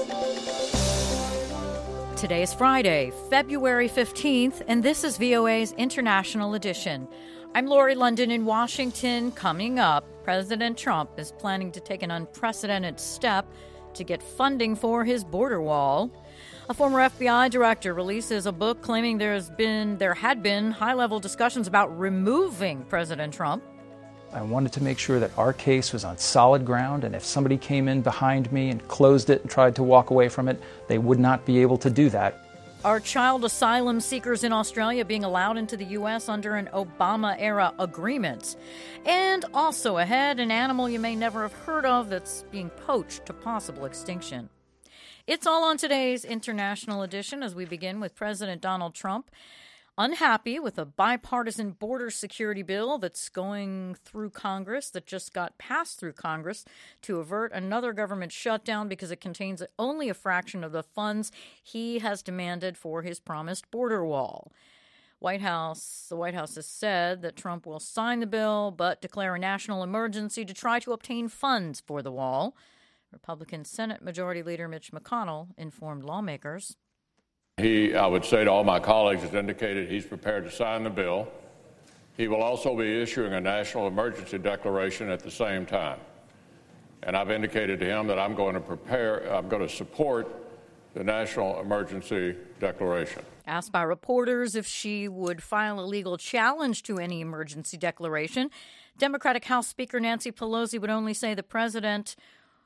Today is Friday, February 15th, and this is VOA's International Edition. I'm Lori London in Washington. Coming up, President Trump is planning to take an unprecedented step to get funding for his border wall. A former FBI director releases a book claiming there had been high-level discussions about removing President Trump. I wanted to make sure that our case was on solid ground, and if somebody came in behind me and closed it and tried to walk away from it, they would not be able to do that. Are child asylum seekers in Australia being allowed into the U.S. under an Obama-era agreement? And also ahead, an animal you may never have heard of that's being poached to possible extinction. It's all on today's International Edition as we begin with President Donald Trump. Unhappy with a bipartisan border security bill that's going through Congress, that just got passed through Congress to avert another government shutdown because it contains only a fraction of the funds he has demanded for his promised border wall. The White House has said that Trump will sign the bill but declare a national emergency to try to obtain funds for the wall. Republican Senate Majority Leader Mitch McConnell informed lawmakers. I would say to all my colleagues, has indicated he's prepared to sign the bill. He will also be issuing a national emergency declaration at the same time. And I've indicated to him that I'm going to support the national emergency declaration. Asked by reporters if she would file a legal challenge to any emergency declaration, Democratic House Speaker Nancy Pelosi would only say the president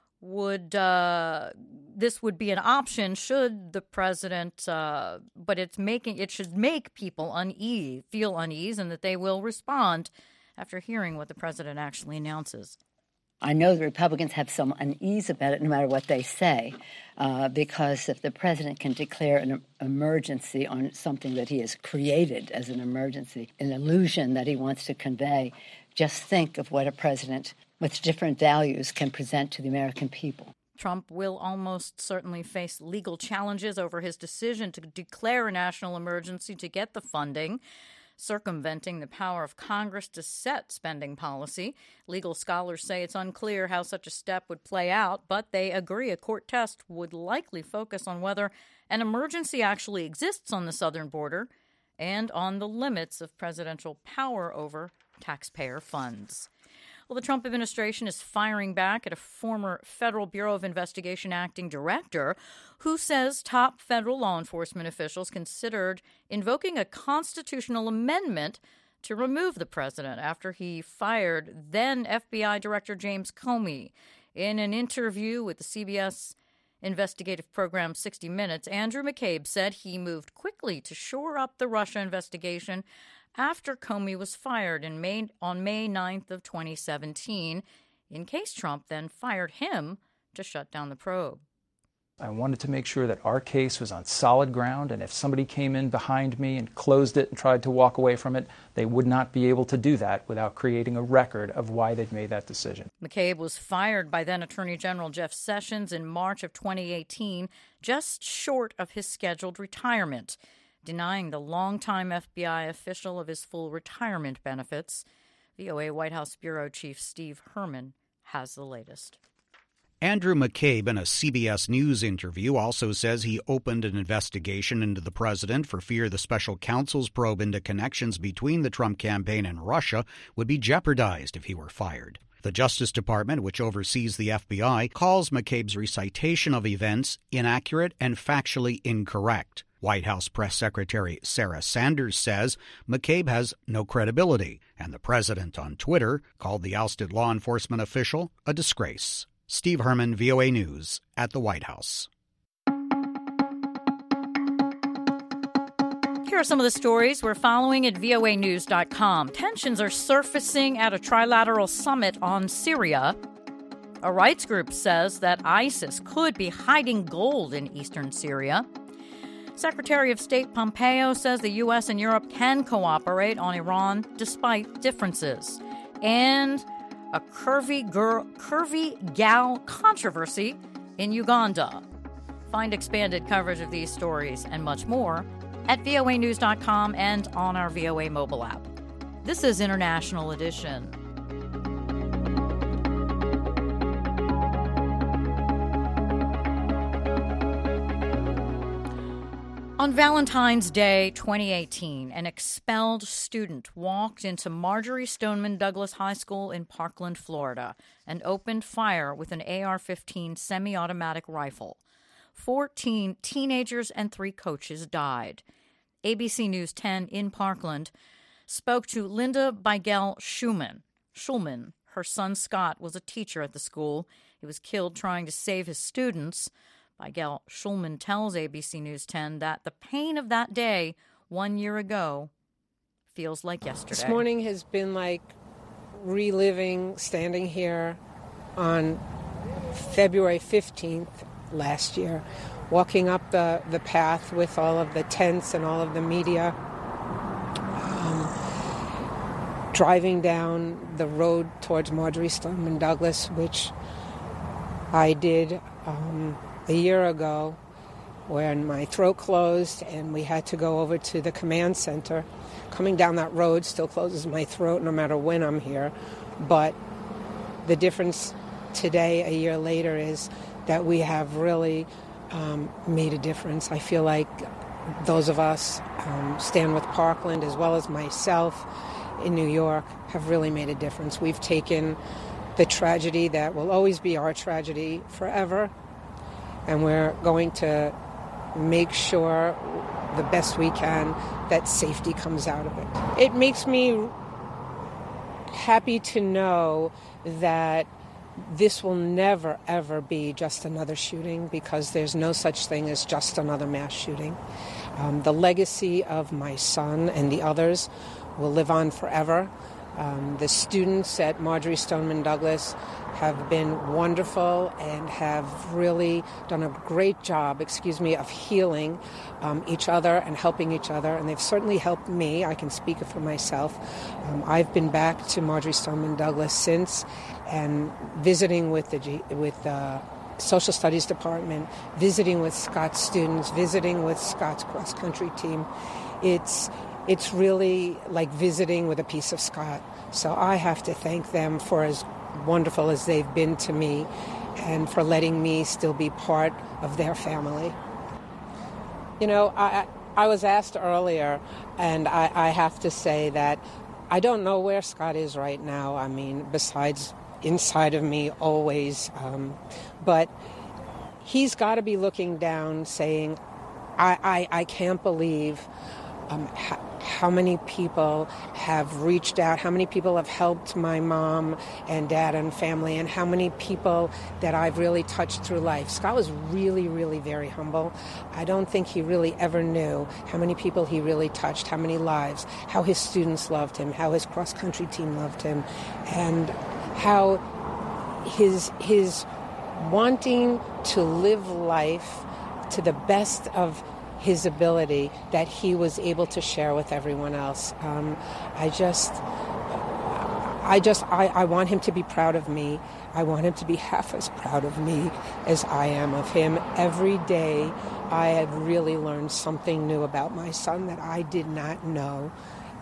this would be an option should the president, but it should make people feel unease, and that they will respond after hearing what the president actually announces. I know the Republicans have some unease about it no matter what they say, because if the president can declare an emergency on something that he has created as an emergency, an illusion that he wants to convey, just think of what a president with different values can present to the American people. Trump will almost certainly face legal challenges over his decision to declare a national emergency to get the funding, circumventing the power of Congress to set spending policy. Legal scholars say it's unclear how such a step would play out, but they agree a court test would likely focus on whether an emergency actually exists on the southern border and on the limits of presidential power over taxpayer funds. Well, the Trump administration is firing back at a former Federal Bureau of Investigation acting director who says top federal law enforcement officials considered invoking a constitutional amendment to remove the president after he fired then FBI Director James Comey. In an interview with the CBS investigative program 60 Minutes, Andrew McCabe said he moved quickly to shore up the Russia investigation after Comey was fired on May 9th of 2017, in case Trump then fired him to shut down the probe. I wanted to make sure that our case was on solid ground, and if somebody came in behind me and closed it and tried to walk away from it, they would not be able to do that without creating a record of why they'd made that decision. McCabe was fired by then Attorney General Jeff Sessions in March of 2018, just short of his scheduled retirement, denying the longtime FBI official of his full retirement benefits. VOA White House Bureau Chief Steve Herman has the latest. Andrew McCabe, in a CBS News interview, also says he opened an investigation into the president for fear the special counsel's probe into connections between the Trump campaign and Russia would be jeopardized if he were fired. The Justice Department, which oversees the FBI, calls McCabe's recitation of events inaccurate and factually incorrect. White House Press Secretary Sarah Sanders says McCabe has no credibility, and the president on Twitter called the ousted law enforcement official a disgrace. Steve Herman, VOA News, at the White House. Here are some of the stories we're following at voanews.com. Tensions are surfacing at a trilateral summit on Syria. A rights group says that ISIS could be hiding gold in eastern Syria. Secretary of State Pompeo says the U.S. and Europe can cooperate on Iran despite differences. And a curvy gal controversy in Uganda. Find expanded coverage of these stories and much more at voanews.com and on our VOA mobile app. This is International Edition. On Valentine's Day 2018, an expelled student walked into Marjory Stoneman Douglas High School in Parkland, Florida, and opened fire with an AR-15 semi-automatic rifle. 14 teenagers and 3 coaches died. ABC News 10 in Parkland spoke to Linda Beigel Schulman. Her son Scott was a teacher at the school. He was killed trying to save his students. Beigel Schulman tells ABC News 10 that the pain of that day 1 year ago feels like yesterday. This morning has been like reliving standing here on February 15th last year, walking up the path with all of the tents and all of the media, driving down the road towards Marjory Stoneman Douglas, which I did a year ago when my throat closed and we had to go over to the command center. Coming down that road still closes my throat no matter when I'm here. But the difference today, a year later, is that we have really made a difference. I feel like those of us, Stand with Parkland, as well as myself in New York, have really made a difference. We've taken the tragedy that will always be our tragedy forever, and we're going to make sure the best we can that safety comes out of it. It makes me happy to know that this will never, ever be just another shooting, because there's no such thing as just another mass shooting. The legacy of my son and the others will live on forever. The students at Marjory Stoneman Douglas have been wonderful and have really done a great job, of healing each other and helping each other. And they've certainly helped me. I can speak for myself. I've been back to Marjory Stoneman Douglas since, and visiting with the Social Studies Department, visiting with Scott's students, visiting with Scott's cross-country team. It's really like visiting with a piece of Scott. So I have to thank them for as wonderful as they've been to me and for letting me still be part of their family. You know, I was asked earlier, and I have to say that I don't know where Scott is right now. I mean, besides inside of me always. But he's got to be looking down saying, I can't believe how many people have reached out, how many people have helped my mom and dad and family, and how many people that I've really touched through life. Scott was really, really very humble. I don't think he really ever knew how many people he really touched, how many lives, how his students loved him, how his cross-country team loved him, and how his wanting to live life to the best of his ability that he was able to share with everyone else. I want him to be proud of me. I want him to be half as proud of me as I am of him. Every day I have really learned something new about my son that I did not know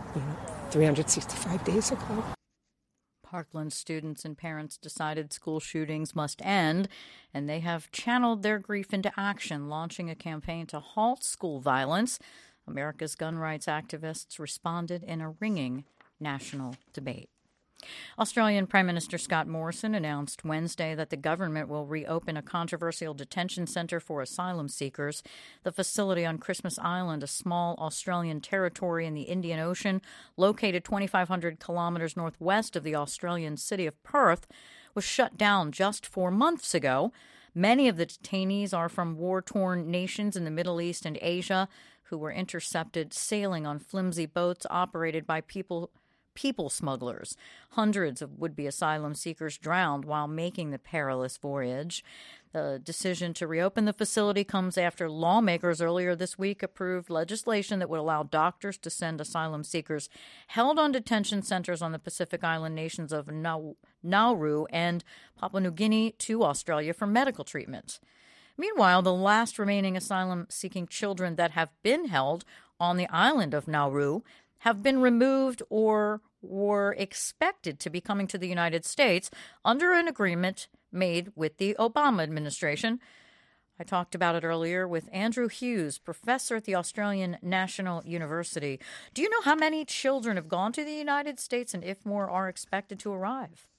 365 days ago. Parkland students and parents decided school shootings must end, and they have channeled their grief into action, launching a campaign to halt school violence. America's gun rights activists responded in a ringing national debate. Australian Prime Minister Scott Morrison announced Wednesday that the government will reopen a controversial detention centre for asylum seekers. The facility on Christmas Island, a small Australian territory in the Indian Ocean, located 2,500 kilometres northwest of the Australian city of Perth, was shut down just 4 months ago. Many of the detainees are from war-torn nations in the Middle East and Asia who were intercepted sailing on flimsy boats operated by people smugglers. Hundreds of would-be asylum seekers drowned while making the perilous voyage. The decision to reopen the facility comes after lawmakers earlier this week approved legislation that would allow doctors to send asylum seekers held on detention centers on the Pacific Island nations of Nauru and Papua New Guinea to Australia for medical treatment. Meanwhile, the last remaining asylum-seeking children that have been held on the island of Nauru have been removed or were expected to be coming to the United States under an agreement made with the Obama administration. I talked about it earlier with Andrew Hughes, professor at the Australian National University. Do you know how many children have gone to the United States and if more are expected to arrive?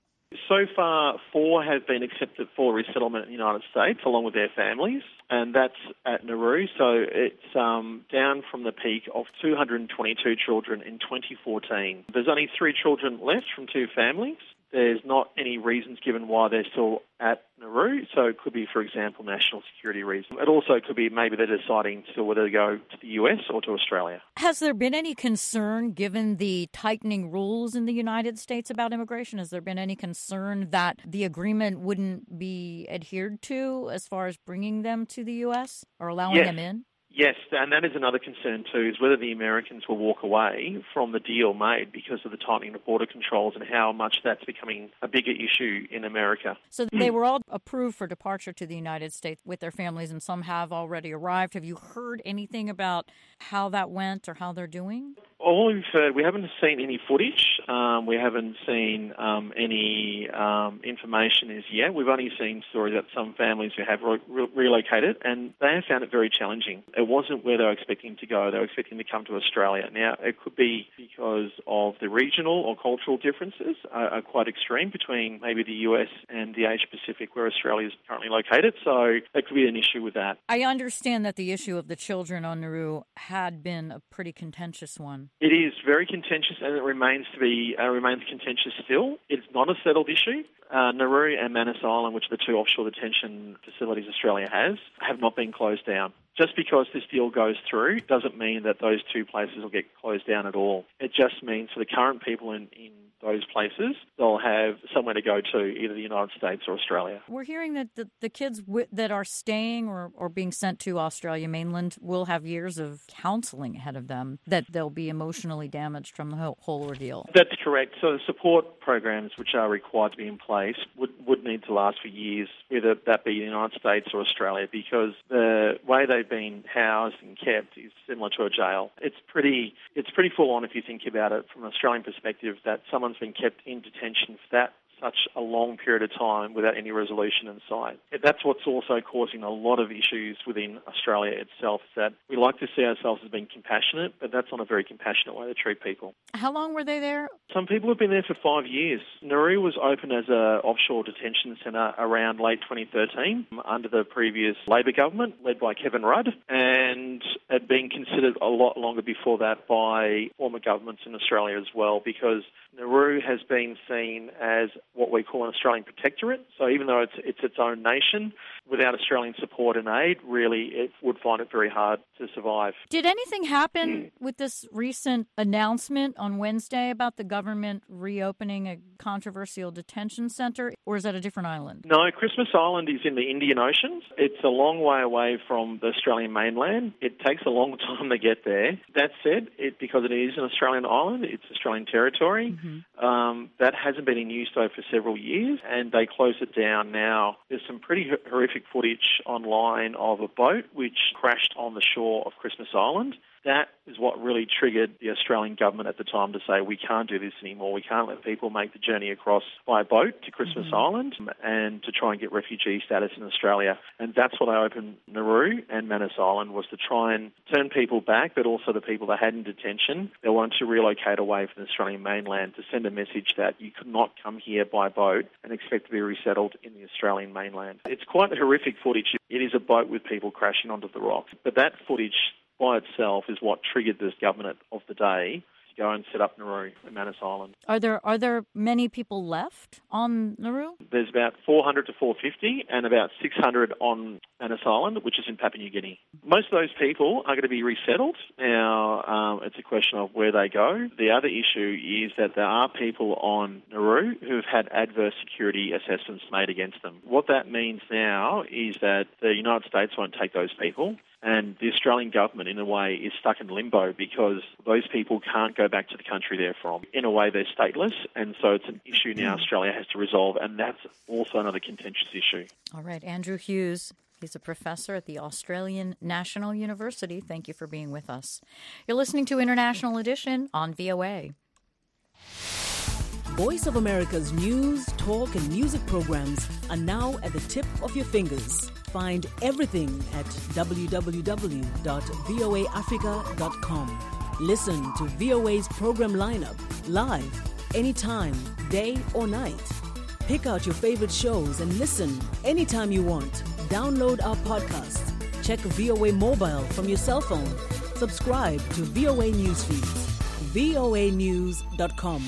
So far, 4 have been accepted for resettlement in the United States, along with their families, and that's at Nauru. So it's down from the peak of 222 children in 2014. There's only 3 children left from 2 families. There's not any reasons given why they're still at Nauru, so it could be, for example, national security reasons. It also could be maybe they're deciding still whether to go to the US or to Australia. Has there been any concern, given the tightening rules in the United States about immigration? Has there been any concern that the agreement wouldn't be adhered to as far as bringing them to the US or allowing them in? Yes, and that is another concern too, is whether the Americans will walk away from the deal made because of the tightening of border controls and how much that's becoming a bigger issue in America. So they were all approved for departure to the United States with their families, and some have already arrived. Have you heard anything about how that went or how they're doing? All we've heard, we haven't seen any footage. We haven't seen any information as yet. We've only seen stories that some families who have relocated, and they have found it very challenging. It wasn't where they were expecting to go. They were expecting to come to Australia. Now, it could be because of the regional or cultural differences are quite extreme between maybe the US and the Asia Pacific, where Australia is currently located. So there could be an issue with that. I understand that the issue of the children on Nauru had been a pretty contentious one. It is very contentious, and it remains contentious still. It's not a settled issue. Nauru and Manus Island, which are the 2 offshore detention facilities Australia has, have not been closed down. Just because this deal goes through doesn't mean that those 2 places will get closed down at all. It just means for the current people in those places, they'll have somewhere to go to, either the United States or Australia. We're hearing that the kids that are staying or being sent to Australia mainland will have years of counseling ahead of them, that they'll be emotionally damaged from the whole ordeal. That's correct. So the support programs which are required to be in place would need to last for years, whether that be the United States or Australia, because the way they've been housed and kept is similar to a jail. It's pretty full on if you think about it from an Australian perspective, that someone's been kept in detention for such a long period of time without any resolution in sight. That's what's also causing a lot of issues within Australia itself, is that we like to see ourselves as being compassionate, but that's not a very compassionate way to treat people. How long were they there? Some people have been there for 5 years. Nauru was opened as an offshore detention centre around late 2013 under the previous Labor government led by Kevin Rudd, and had been considered a lot longer before that by former governments in Australia as well, because Nauru has been seen as what we call an Australian protectorate. So even though it's its own nation, without Australian support and aid, really it would find it very hard to survive. Did anything happen with this recent announcement on Wednesday about the government reopening a controversial detention centre, or is that a different island? No, Christmas Island is in the Indian Ocean. It's a long way away from the Australian mainland. It takes a long time to get there. That said, because it is an Australian island, it's Australian territory. Mm-hmm. That hasn't been in use, though, for several years, and they closed it down now. There's some pretty horrific footage online of a boat which crashed on the shore of Christmas Island. That is what really triggered the Australian government at the time to say, we can't do this anymore. We can't let people make the journey across by boat to Christmas Island and to try and get refugee status in Australia. And that's why they opened Nauru and Manus Island, was to try and turn people back, but also the people that had in detention. They wanted to relocate away from the Australian mainland to send a message that you could not come here by boat and expect to be resettled in the Australian mainland. It's quite horrific footage. It is a boat with people crashing onto the rocks. But that footage by itself is what triggered this government of the day to go and set up Nauru and Manus Island. Are there many people left on Nauru? There's about 400 to 450 and about 600 on Manus Island, which is in Papua New Guinea. Most of those people are going to be resettled. Now, it's a question of where they go. The other issue is that there are people on Nauru who have had adverse security assessments made against them. What that means now is that the United States won't take those people. And the Australian government, in a way, is stuck in limbo because those people can't go back to the country they're from. In a way, they're stateless, and so it's an issue now Australia has to resolve, and that's also another contentious issue. All right, Andrew Hughes. He's a professor at the Australian National University. Thank you for being with us. You're listening to International Edition on VOA. Voice of America's news, talk, and music programs are now at the tip of your fingers. find everything at www.voaafrica.com. Listen to VOA's program lineup live, anytime, day or night. Pick out your favorite shows and listen anytime you want. Download our podcasts. Check VOA Mobile from your cell phone. Subscribe to VOA News feeds. voanews.com.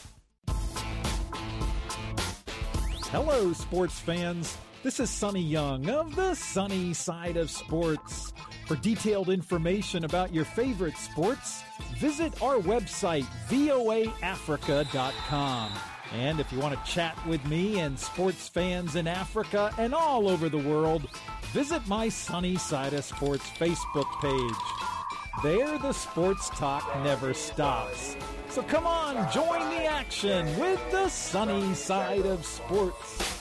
Hello, sports fans. This is Sonny Young of the Sunny Side of Sports. For detailed information about your favorite sports, visit our website, voaafrica.com. And if you want to chat with me and sports fans in Africa and all over the world, visit my Sunny Side of Sports Facebook page. There, the sports talk never stops. So come on, join the action with the Sunny Side of Sports.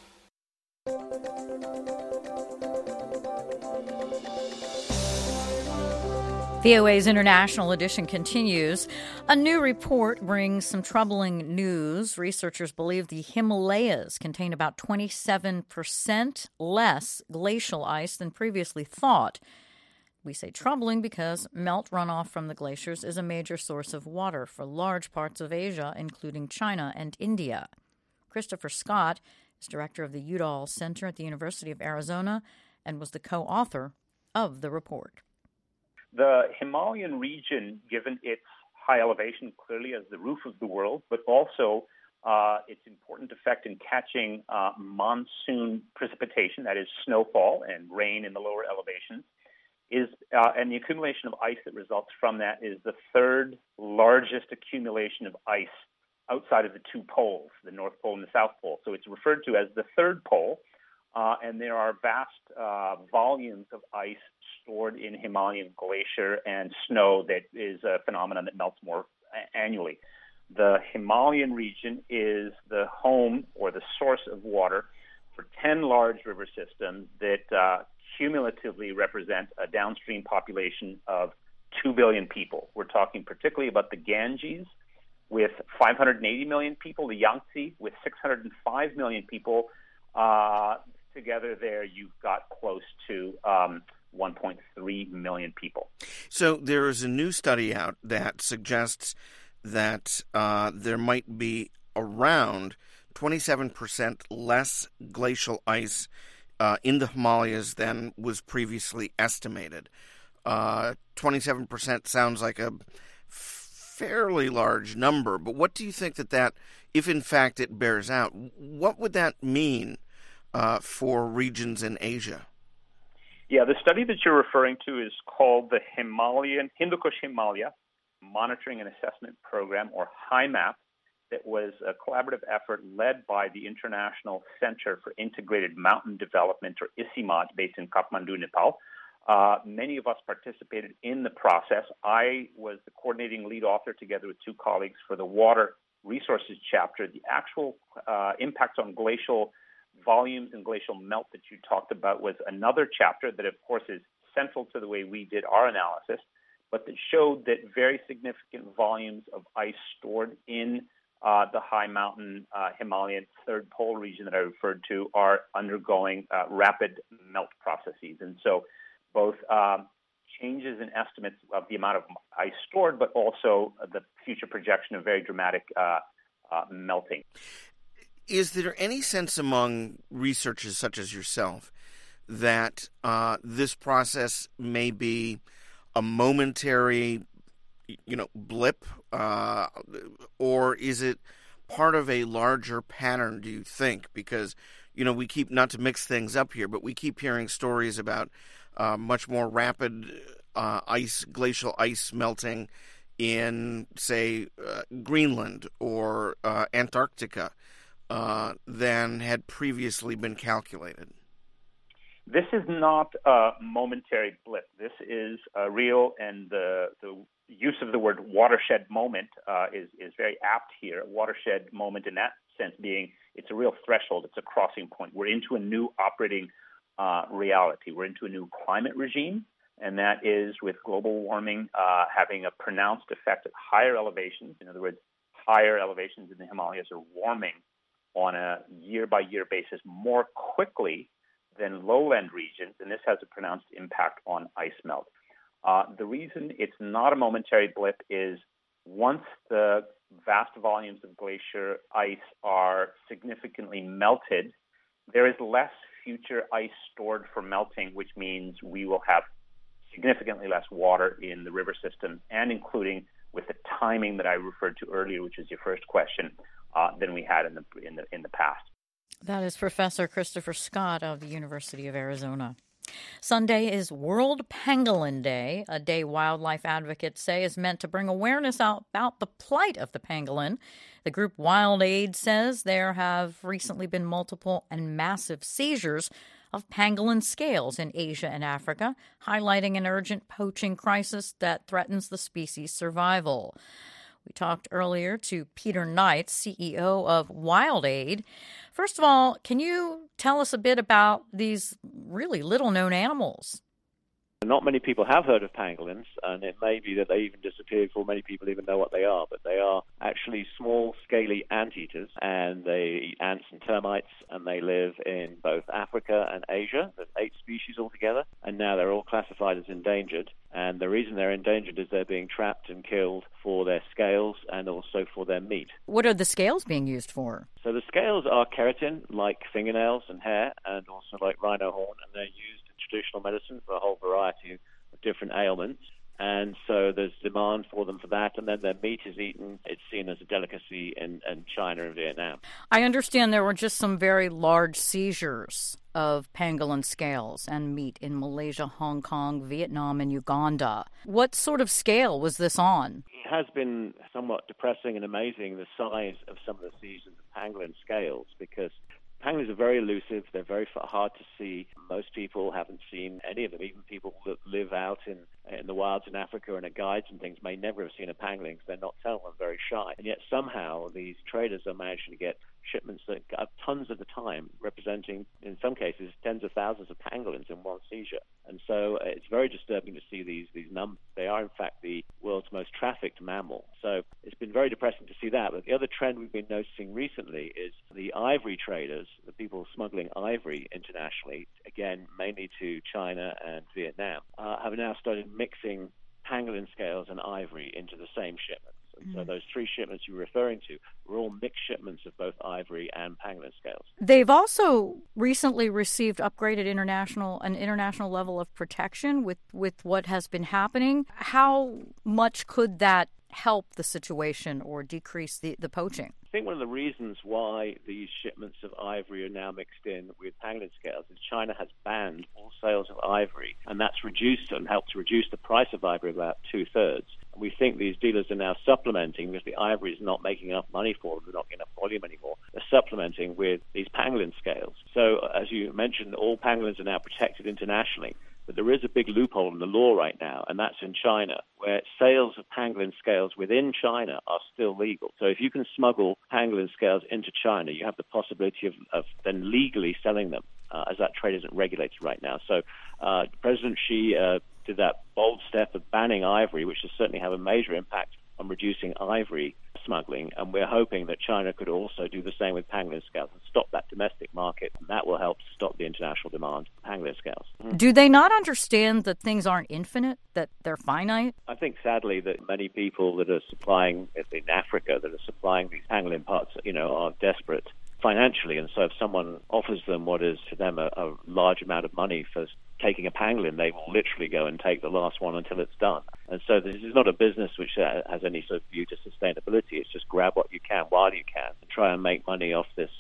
VOA's International Edition continues. A new report brings some troubling news. Researchers believe the Himalayas contain about 27% less glacial ice than previously thought. We say troubling because melt runoff from the glaciers is a major source of water for large parts of Asia, including China and India. Christopher Scott is director of the Udall Center at the University of Arizona and was the co-author of the report. The Himalayan region, given its high elevation, clearly as the roof of the world, but also its important effect in catching monsoon precipitation, that is snowfall and rain in the lower elevations, and the accumulation of ice that results from that is the third largest accumulation of ice outside of the two poles, the North Pole and the South Pole. So it's referred to as the third pole, and there are vast volumes of ice stored in Himalayan glacier and snow that is a phenomenon that melts more annually. The Himalayan region is the home or the source of water for 10 large river systems that cumulatively represent a downstream population of 2 billion people. We're talking particularly about the Ganges with 580 million people, the Yangtze with 605 million people. Together there, you've got close to 1.3 million people. So there is a new study out that suggests that there might be around 27% less glacial ice in the Himalayas than was previously estimated. 27% sounds like a fairly large number, but what do you think that if in fact it bears out, what would that mean for regions in Asia? Yeah, the study that you're referring to is called the Hindu Kush Himalaya Monitoring and Assessment Program, or HIMAP. That was a collaborative effort led by the International Center for Integrated Mountain Development, or ICIMOD, based in Kathmandu, Nepal. Many of us participated in the process. I was the coordinating lead author together with two colleagues for the Water Resources chapter. The actual impacts on glacial volumes and glacial melt that you talked about was another chapter that, of course, is central to the way we did our analysis, but that showed that very significant volumes of ice stored in the high mountain Himalayan third pole region that I referred to are undergoing rapid melt processes. And so both changes in estimates of the amount of ice stored, but also the future projection of very dramatic melting. Is there any sense among researchers such as yourself that this process may be a momentary, blip, or is it part of a larger pattern, do you think? Because, we keep, not to mix things up here, but we keep hearing stories about much more rapid glacial ice melting in, say, Greenland or Antarctica than had previously been calculated. This is not a momentary blip. This is real, and the use of the word watershed moment is very apt here. A watershed moment in that sense being it's a real threshold. It's a crossing point. We're into a new operating reality. We're into a new climate regime, and that is with global warming having a pronounced effect at higher elevations. In other words, higher elevations in the Himalayas are warming on a year-by-year basis more quickly than lowland regions, and this has a pronounced impact on ice melt. The reason it's not a momentary blip is once the vast volumes of glacier ice are significantly melted, there is less future ice stored for melting, which means we will have significantly less water in the river system, and including with the timing that I referred to earlier, which is your first question, than we had in the past. That is Professor Christopher Scott of the University of Arizona. Sunday is World Pangolin Day, a day wildlife advocates say is meant to bring awareness about the plight of the pangolin. The group Wild Aid says there have recently been multiple and massive seizures of pangolin scales in Asia and Africa, highlighting an urgent poaching crisis that threatens the species' survival. We talked earlier to Peter Knight, CEO of Wild Aid. First of all, can you tell us a bit about these really little-known animals? Not many people have heard of pangolins, and it may be that they even disappeared before many people even know what they are, but they are actually small, scaly anteaters, and they eat ants and termites, and they live in both Africa and Asia. There's 8 species altogether, and now they're all classified as endangered. And the reason they're endangered is they're being trapped and killed for their scales and also for their meat. What are the scales being used for? So the scales are keratin, like fingernails and hair, and also like rhino horn, and they're used in traditional medicine for a whole variety of different ailments. And so there's demand for them for that, and then their meat is eaten. It's seen as a delicacy in China and Vietnam. I understand there were just some very large seizures of pangolin scales and meat in Malaysia, Hong Kong, Vietnam, and Uganda. What sort of scale was this on? It has been somewhat depressing and amazing, the size of some of the seizures of pangolin scales, because pangolins are very elusive. They're very hard to see. Most people haven't seen any of them. Even people that live out in the wilds in Africa and at guides and things may never have seen a pangolin because they're nocturnal and very shy. And yet somehow these traders are managing to get shipments that are tons at a time, representing, in some cases, tens of thousands of pangolins in one seizure. And so it's very disturbing to see these numbers. They are, in fact, the world's most trafficked mammal. So it's been very depressing to see that. But the other trend we've been noticing recently is the ivory traders, the people smuggling ivory internationally, again, mainly to China and Vietnam, have now started mixing pangolin scales and ivory into the same shipments. And so those 3 shipments you're referring to were all mixed shipments of both ivory and pangolin scales. They've also recently received upgraded an international level of protection with what has been happening. How much could that help the situation or decrease the poaching? I think one of the reasons why these shipments of ivory are now mixed in with pangolin scales is China has banned all sales of ivory, and that's reduced and helped to reduce the price of ivory about 2/3. And we think these dealers are now supplementing, because the ivory is not making enough money for them, they're not getting enough volume anymore. They're supplementing with these pangolin scales. So, as you mentioned, all pangolins are now protected internationally. But there is a big loophole in the law right now, and that's in China, where sales of pangolin scales within China are still legal. So if you can smuggle pangolin scales into China, you have the possibility of then legally selling them, as that trade isn't regulated right now. So President Xi did that bold step of banning ivory, which will certainly have a major impact on reducing ivory smuggling, and we're hoping that China could also do the same with pangolin scales and stop that domestic market, and that will help to stop the international demand for pangolin scales. Do they not understand that things aren't infinite, that they're finite? I think, sadly, that many people that are supplying in Africa, that are supplying these pangolin parts, are desperate financially, and so if someone offers them what is to them a large amount of money for taking a pangolin, they will literally go and take the last one until it's done. And so this is not a business which has any sort of view to sustainability. It's just grab what you can while you can and try and make money off this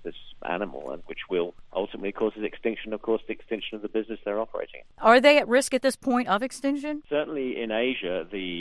animal, and which will ultimately cause its extinction, of course, the extinction of the business they're operating. Are they at risk at this point of extinction? Certainly in Asia,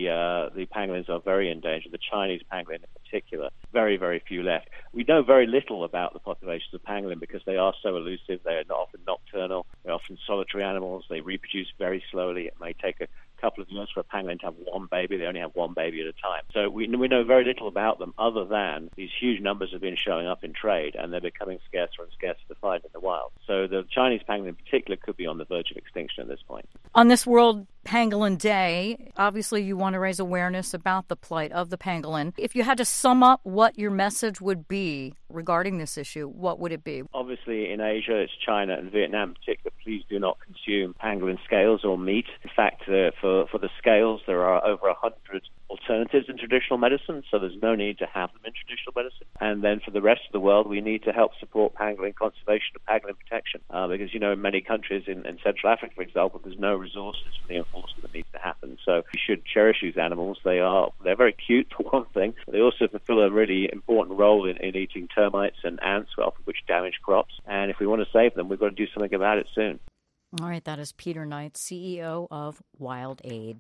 the pangolins are very endangered, the Chinese pangolin in particular. Very, very few left. We know very little about the populations of pangolin because they are so elusive. They are often nocturnal. They're often solitary animals. They reproduce very slowly. It may take a couple of years for a pangolin to have one baby. They only have one baby at a time. So we know very little about them other than these huge numbers have been showing up in trade, and they're becoming scarcer and scarcer to find in the wild. So the Chinese pangolin in particular could be on the verge of extinction at this point. On this World Pangolin Day. Obviously, you want to raise awareness about the plight of the pangolin. If you had to sum up what your message would be regarding this issue, what would it be? Obviously, in Asia, it's China and Vietnam in particular. Please do not consume pangolin scales or meat. In fact, for the scales, there are over 100 alternatives in traditional medicine, so there's no need to have them in traditional medicine. And then for the rest of the world, we need to help support pangolin conservation and pangolin protection because, in many countries in Central Africa, for example, there's no resources for the enforcement that needs to happen. So we should cherish these animals. They're very cute, for one thing, but they also fulfill a really important role in eating termites and ants, which damage crops. And if we want to save them, we've got to do something about it soon. All right, that is Peter Knight, CEO of Wild Aid.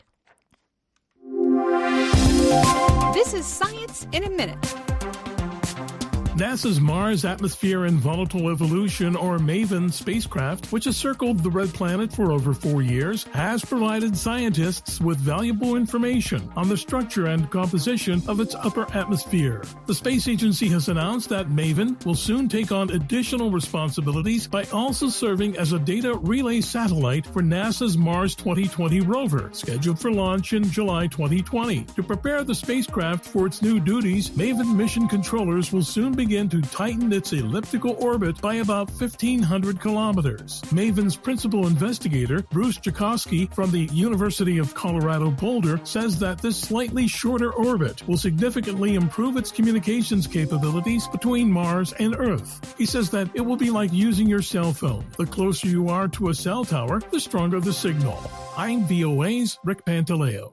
This is Science in a Minute. NASA's Mars Atmosphere and Volatile Evolution, or MAVEN spacecraft, which has circled the red planet for over 4 years, has provided scientists with valuable information on the structure and composition of its upper atmosphere. The space agency has announced that MAVEN will soon take on additional responsibilities by also serving as a data relay satellite for NASA's Mars 2020 rover, scheduled for launch in July 2020. To prepare the spacecraft for its new duties, MAVEN mission controllers will soon begin to tighten its elliptical orbit by about 1,500 kilometers. MAVEN's principal investigator, Bruce Jakosky from the University of Colorado Boulder, says that this slightly shorter orbit will significantly improve its communications capabilities between Mars and Earth. He says that it will be like using your cell phone. The closer you are to a cell tower, the stronger the signal. I'm VOA's Rick Pantaleo.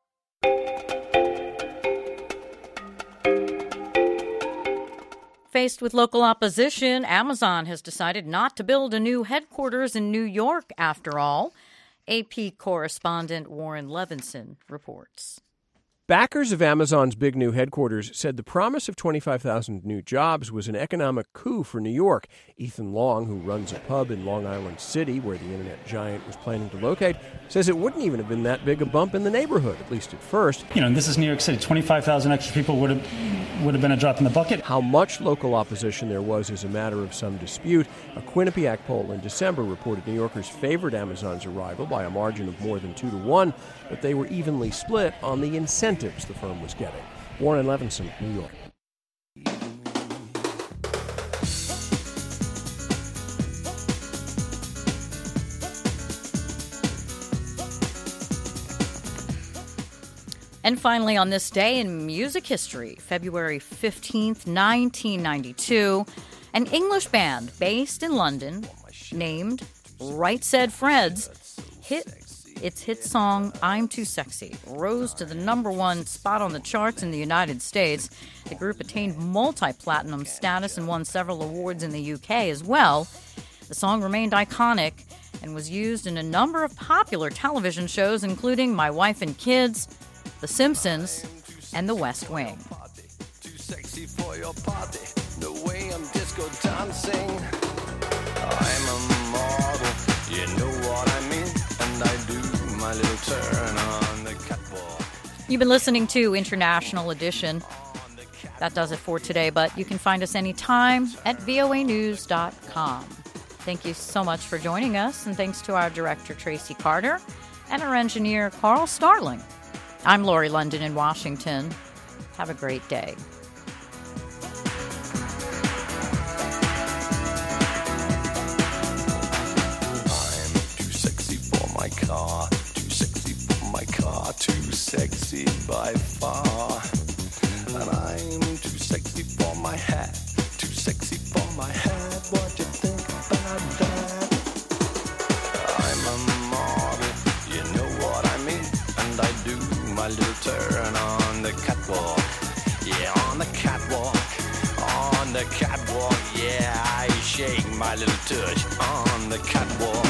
Faced with local opposition, Amazon has decided not to build a new headquarters in New York after all. AP correspondent Warren Levinson reports. Backers of Amazon's big new headquarters said the promise of 25,000 new jobs was an economic coup for New York. Ethan Long, who runs a pub in Long Island City, where the internet giant was planning to locate, says it wouldn't even have been that big a bump in the neighborhood, at least at first. This is New York City. 25,000 extra people would have been a drop in the bucket. How much local opposition there was is a matter of some dispute. A Quinnipiac poll in December reported New Yorkers favored Amazon's arrival by a margin of more than 2-1, but they were evenly split on the incentives the firm was getting. Warren Levinson, New York. And finally, on this day in music history, February 15th, 1992, an English band based in London named Right Said Fred's its hit song, I'm Too Sexy, rose to the #1 spot on the charts in the United States. The group attained multi-platinum status and won several awards in the UK as well. The song remained iconic and was used in a number of popular television shows, including My Wife and Kids, The Simpsons, and The West Wing. Too sexy for your party, the way I'm disco dancing. I'm a model, you know what I mean, and I do my little turn on the catwalk. You've been listening to International Edition. That does it for today, but you can find us anytime at voanews.com. Thank you so much for joining us, and thanks to our director, Tracy Carter, and our engineer, Carl Starling. I'm Lori London in Washington. Have a great day. I'm too sexy for my car, too sexy for my car, too sexy by far. And I'm too sexy for my hat, too sexy for my hat. What do you think about that? I'm a model, you know what I mean, and I do my little turn on the catwalk. Yeah, on the catwalk, on the catwalk. Yeah, I shake my little tush on the catwalk.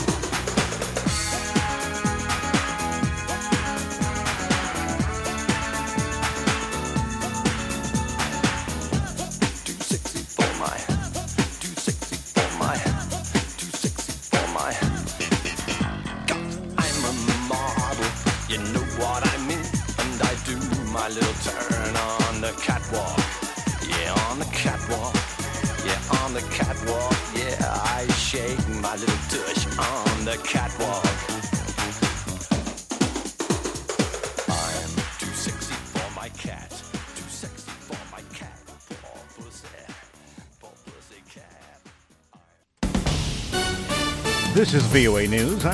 My little turn on the catwalk. Yeah, on the catwalk. Yeah, on the catwalk. Yeah, I shake my little tush on the catwalk. This is VOA News.